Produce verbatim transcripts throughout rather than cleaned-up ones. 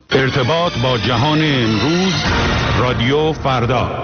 ارتباط با جهان امروز، رادیو فردا.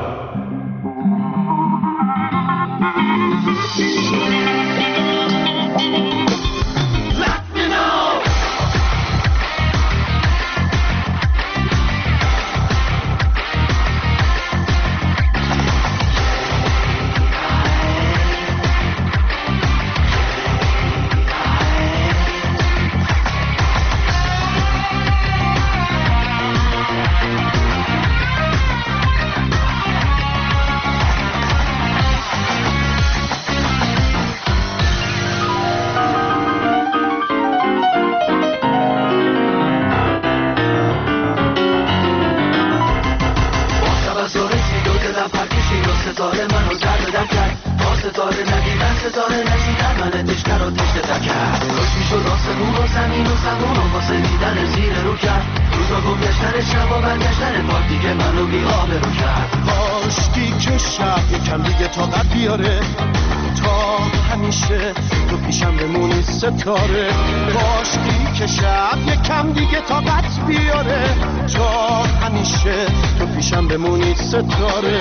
ستاره باشی که شب یکم دیگه طاقت بیاره تا همیشه تو پیشم بمونی ستاره.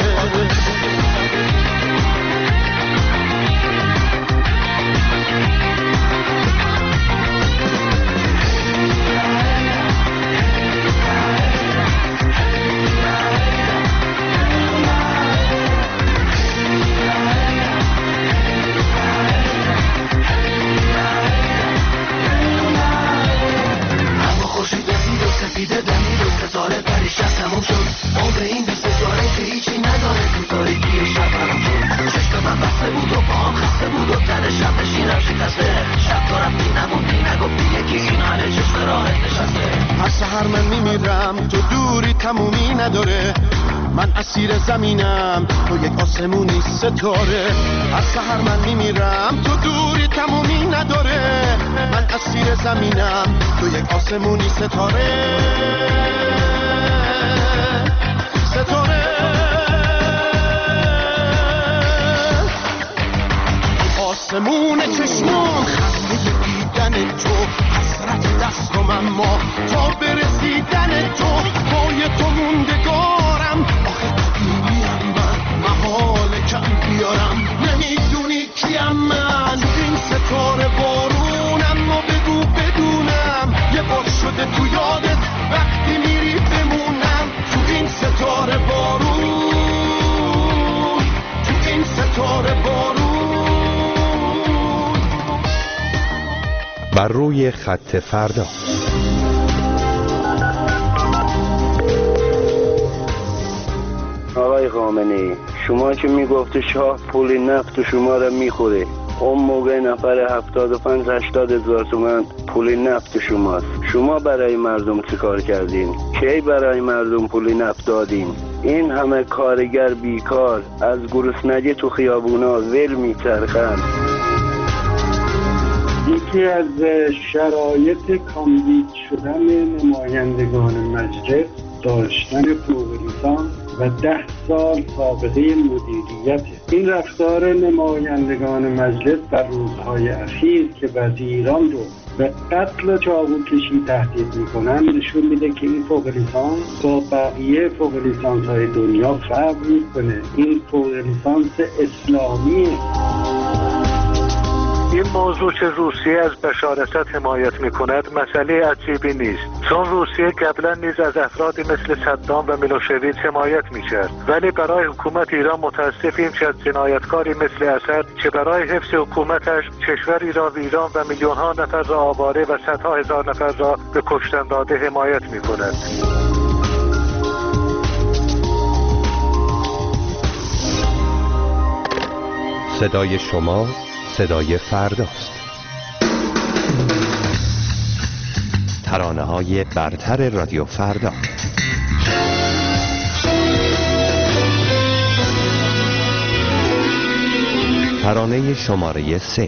تمومی نداره، من اسیر زمینم تو یک آسمونی ستاره. هر سحر من میمیرم تو دوری تمومی نداره، من اسیر زمینم تو یک آسمونی ستاره. ستاره آسمون چشمام خنده دیدن تو، حسرت دستم اما تا برسیدن تو پای تو موندگارم. آخه قدیمیم من محاله کم بیارم، نمیدونی کیم من این ستاره بارونم. و بگو بدونم یه بار شده تو یادت وقتی میری بمونم تو این ستاره بارون، تو این ستاره بارون. بر روی خط فردا. آقای خامنه‌ای، شما که میگفت شاه پول نفت و شما را میخوره، اون موقع نفر هفتاد و پنج هشتاد هزار تومن پول نفت شماست. شما برای مردم چه کار کردین؟ کی برای مردم پول نفت دادین؟ این همه کارگر بیکار از گرسنگی تو خیابونا ول میچرخن. یکی از شرایط کاندید شدن نمایندگان مجلس داشتن فوق لیسانس و ده سال سابقه مدیریت. این رفتار نمایندگان مجلس در روزهای اخیر که وزیران رو به قتل و چاقو کشی تهدید میکنن نشون میده که این فوق لیسانس با بقیه فوق لیسانس های دنیا فرق میکنه. این فوق لیسانس اسلامیه. این موضوع که روسیه از بشارست حمایت میکند مسئله عجیبی نیست، چون روسیه قبلا نیز از افرادی مثل صدام و میلوشویچ حمایت میکرد، ولی برای حکومت ایران متاسفیم که از جنایتکاری مثل اسد که برای حفظ حکومتش کشوری را ویران و میلیون ها نفر را آواره و صدها هزار نفر را به کشتن داده حمایت میکند. صدای شما صدای فرداست. ترانه های برتر رادیو فردا. ترانه شماره سه.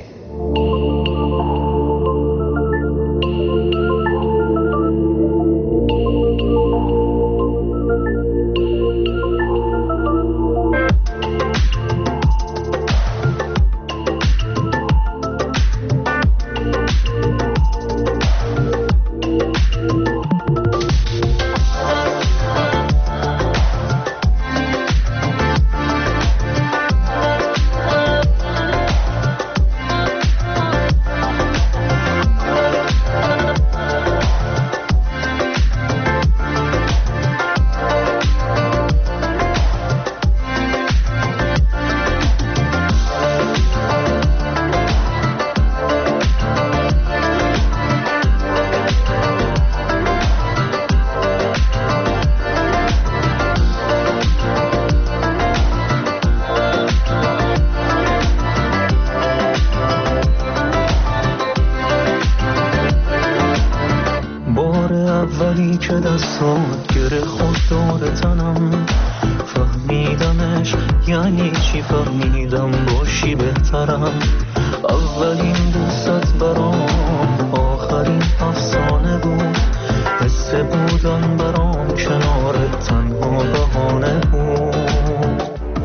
اولی که دستات گره خود دور تنم، فهمیدمش یعنی چی، فهمیدم باشی بهترم. اولین دوست برام آخرین افسانه بود، حس بودن برام کنارت تنها بهانه بود.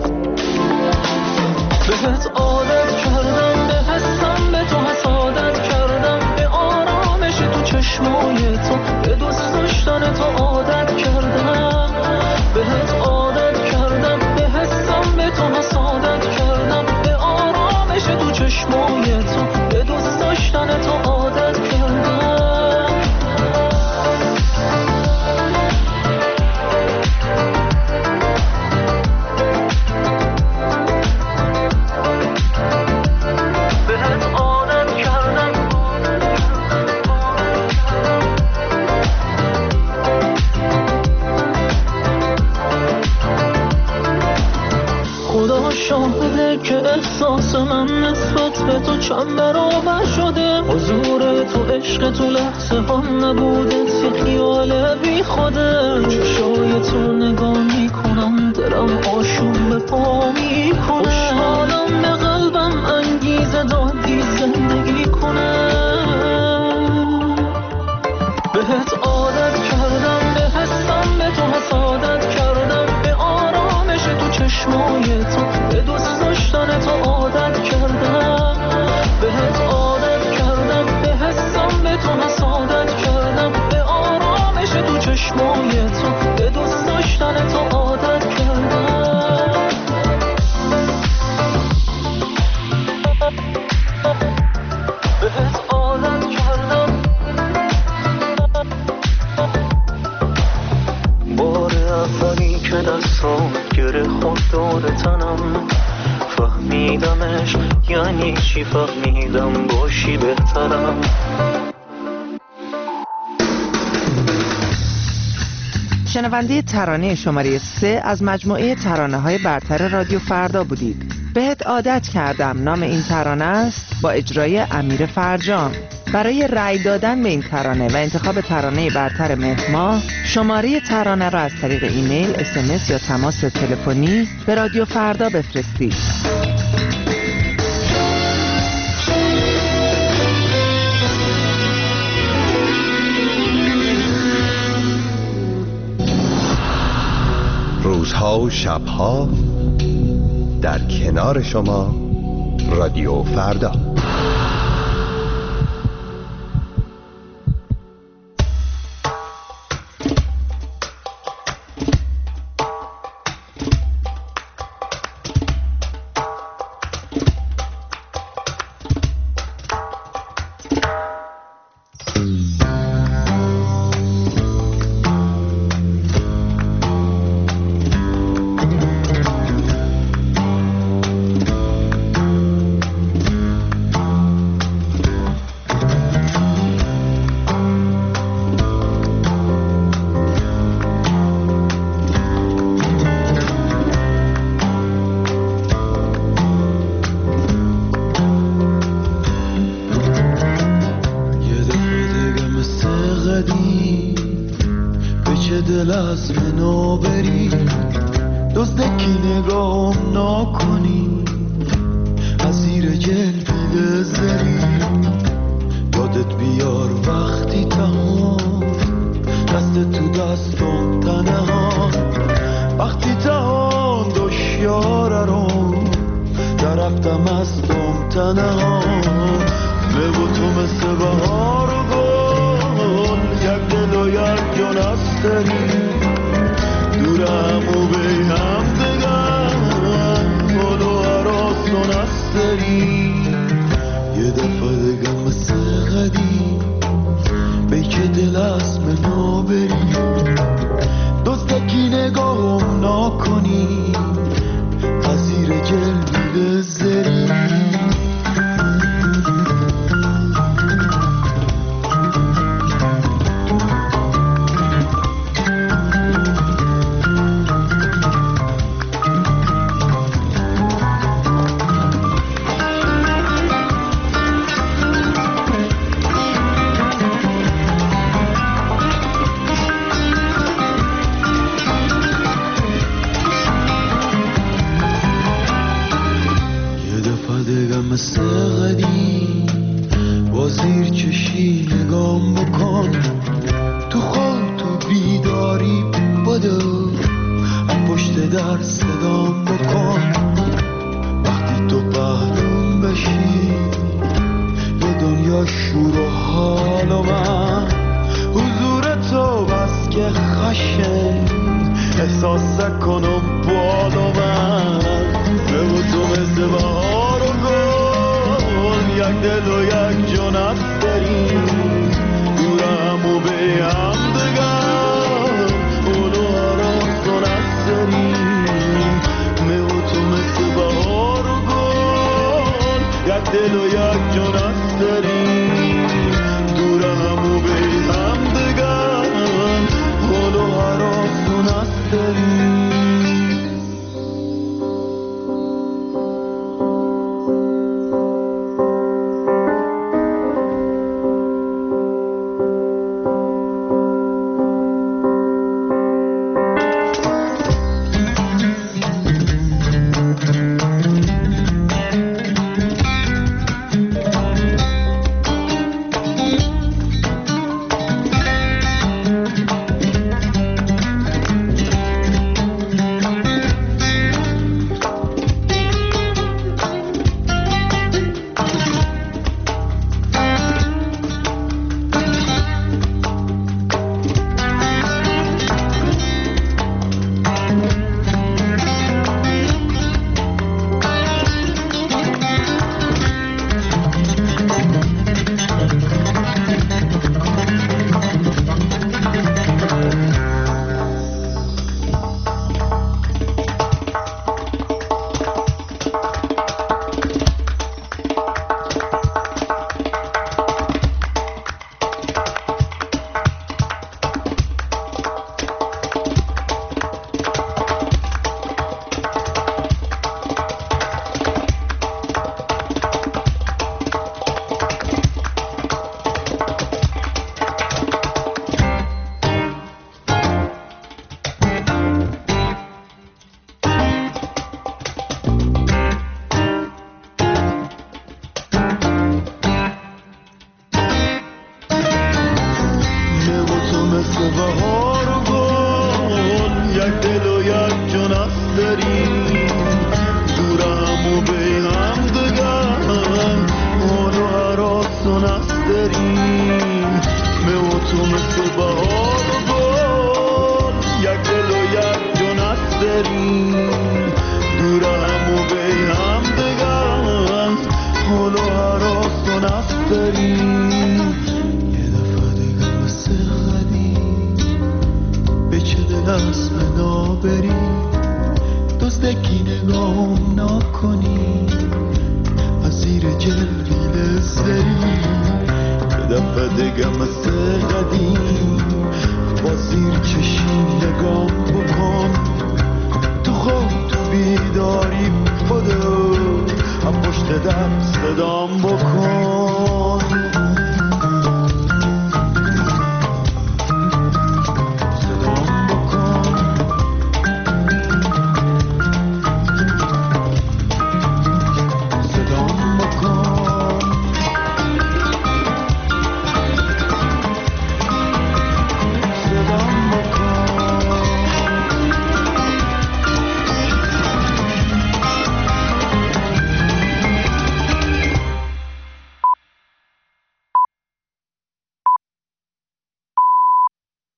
بهت عادت کردم، به حسم به تو حسادت کردم، به آرامش تو چشمای تو، به دوست داشتن تو عادت کردم. بهت عادت کردم، به حسم به تو حسادت کردم، به آرامش تو چشمای تو، به دوست داشتن تو عادت کردم. شاهده که احساس من نسبت به تو چند برابر شده، حضور تو عشق تو لحظه هم نبوده، یه خیال بی خوده. چشای تو نگاه میکنم دلم آشوب به پا میکنه، خوشحالم به قلبم انگیزه دادی زندگی کنه. بهت عادت کردم، به حسم به تو حسادت کردم، به آرامش تو چشمای تو، به دوست داشتن تو عادت کردم. بهت عادت کردم، به حسم به تو حسادت کردم، به آرامش تو چشمای تو، به دوست داشتن تو عادت کردم. بهت عادت کردم. بار اولی که دستات گره خود دور تنم، فهمیدمش یعنی چی، فهمیدم باشی بهترم. شنونده ترانه شماره سه از مجموعه ترانه های برتر رادیو فردا بودید. بهت عادت کردم نام این ترانه است، با اجرای امیر فرجام. برای رأی دادن به این ترانه و انتخاب ترانه برتر مهر ماه، شماره ترانه را از طریق ایمیل، اس ام اس یا تماس تلفنی به رادیو فردا بفرستید. روزها و شبها در کنار شما رادیو فردا. بدو پشت در صدام بکن وقتی تو پهلوم بشی یه دنیا شور و حال و من حضور تو بس که خشن احساس کنم بال و من به تو مثل بهار و گل یک دل و یک جان است داریم دورم و به هم دگر اونو آراسون است داریم من و تو مثل بهار و گل یک دل و یک جان است داریم دورم و به هم دگر اونو آراسون است داریم دفعه دیگه مثل قدیم